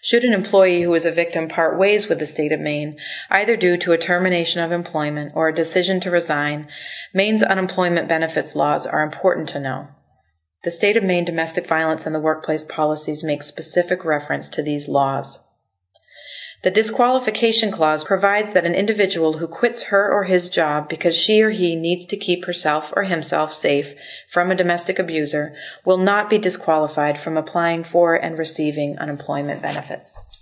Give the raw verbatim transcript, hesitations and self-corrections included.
Should an employee who is a victim part ways with the state of Maine, either due to a termination of employment or a decision to resign, Maine's unemployment benefits laws are important to know. The state of Maine domestic violence and the workplace policies make specific reference to these laws. The disqualification clause provides that an individual who quits her or his job because she or he needs to keep herself or himself safe from a domestic abuser will not be disqualified from applying for and receiving unemployment benefits.